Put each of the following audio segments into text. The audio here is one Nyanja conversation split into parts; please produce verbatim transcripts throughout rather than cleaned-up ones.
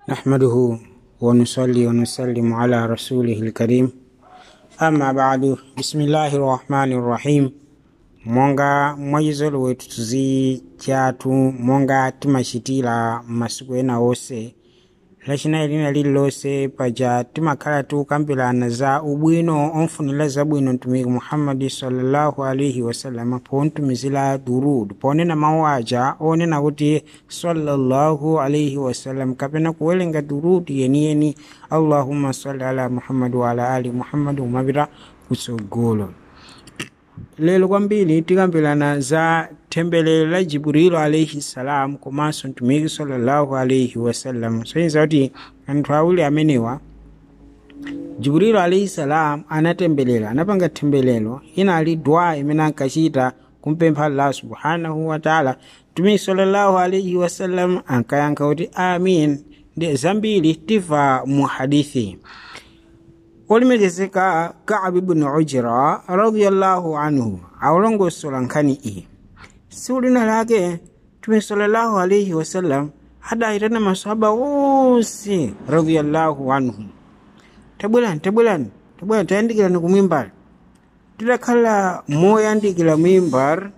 نحمده ونصلي ونسلم على رسوله الكريم أما بعد بسم الله الرحمن الرحيم monga mwajizolo wetu tuzi chatu monga timashitila masiku ena ose lachina ilina lilose paja timakhala tukambirana za ubwino onfunila za bwino mtumiki Muhammad sallallahu alaihi wasallam pontumizila durud ponena mawaja onena kuti sallallahu alaihi wasallam kapena kuwelenga durud yeni yeni Allahumma salli ala Muhammad wa ala ali Muhammad umabira kusogolo. Lelo kwambili tikambirana za tembelero la Jibrilu alayhi salam komanso mtumiki sallallahu alayhi wasallam. Soyinza kuti anthu awuli amenewa Jibrilu alayhi salam anatembelera anapanga tembelero ina ali dua imene ankachita kumpempha Allah subhanahu wa ta'ala. Mtumiki sallallahu alayhi wasallam ankayankha kuti amin. Ndi zambiri tiva mu hadithi. Olimekezeka Ka'b ibn Ujra radiyallahu anhu awulongo solankani iyi siulina lake Mtume sallallahu alayhi wasallam adaitana masahaba wonse radiyallahu anhu tabulani tabulani tabulani tayandikirani ku mimbar tidakhala moyandikira mimbar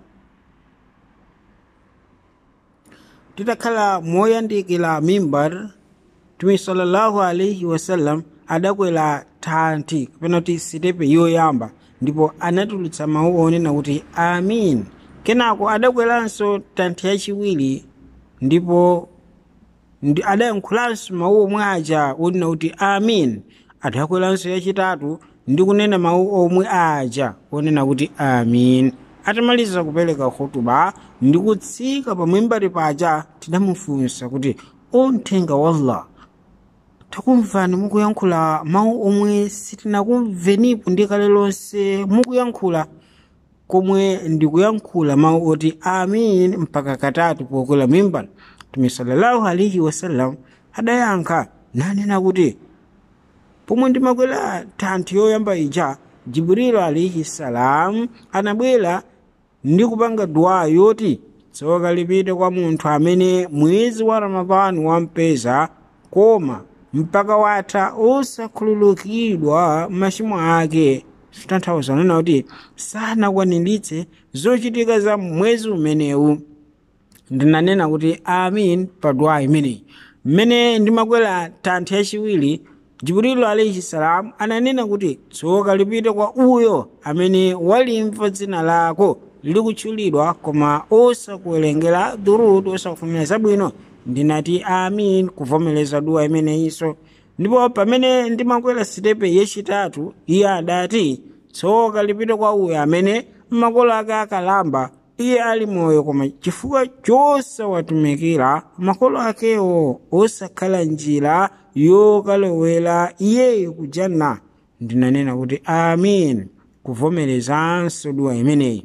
tidakhala moyandikira mimbar Mtume sallallahu alayhi wasallam adakwela tanti kapena kuti sitepe yoyamba ndipo anatulutsa mawu onena kuti amin. Kenako adakwelanso tanti yachiwiri ndipo ndi adayankhulanso mawu omwe aja onena kuti amin. Adakwelanso yachitatu ndi kunena mawu omwe aja onena kuti amin. Atamaliza kupereka khutuba ndi kutsika pa mimbari paja tidamufunsa kuti onthenga wallah takumvani mukuyankhula mawu omwe sitinakumvenipo ndikale lonse mukuyankhula komwe ndikuyankhula mawu oti amin mpaka katatu pokwela mimbar. Mtume sallallahu alayhi wasallam adayankha nanena kuti pomwe ndimakwela tanti yoyamba ija Jibrilu alayhi salam anabwera ndi kupanga dua yoti tsoka lipite kwa munthu amene mwezi wa Ramadhani wampeza koma mpaka watha osakhululukidwa machimo ake. Tanthauza nena kuti sanakwaniritse zochitika za mwezi umenewu. Ndinanena kuti amin pa dua imeneyi. Mmene ndimakwela tanthi yachiwiri Jibrilu alayhi salam ananena kuti tsoka lipite kwa uyo amene walimva dzina lako likutchulidwa koma osakuwerengera durud osakufunira zabwino. Ndinati amin kuvomereza dua imeneyinso. Ndipo pamene ndimakwela sitepe yachitatu iye adati tsoka lipite kwa uyo amene makolo ake akalamba iye ali moyo koma chifukwa chosawatumikira makolo akewo osakhala njira yokalowera iyeyo ku janna. Ndinanena kuti amin kuvomerezanso dua imeneyi.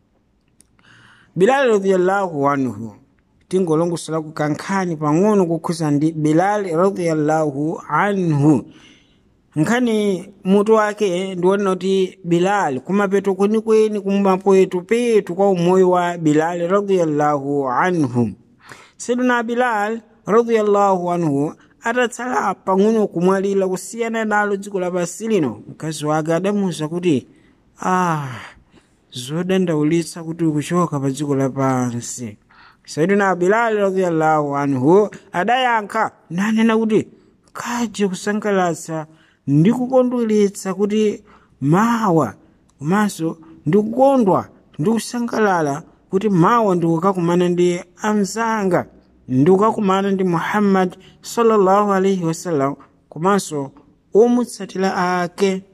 Bilal radiyallahu anhu tingolongosala kukankhani pang'ono kukhuza ndi Bilal radiyallahu anhu. Nkhani mutu wake ndiwona kuti Bilal kumapeto kwenikweni kumapeto petu kwa umoyo wa Bilal radiyallahu anhu. Sayyidina Bilal radiyallahu anhu atatsala pang'ono kumwalira kusiyana nalo dziko lapansi lino mkazi wake adamuwuza kuti ah zodandaulitsa kuti ukuchoka pa dziko lapansi. Sayyidina Bilal radiyallahu anhu adayankha nanena kuti kaje kusangalatsa ndikukondweretsa kuti mawa komanso ndikukondwa ndikusangalala kuti mawa ndikukakumana ndi amzanga ndikukakumana ndi Muhammad sallallahu alayhi wasallam komanso omutsatira ake.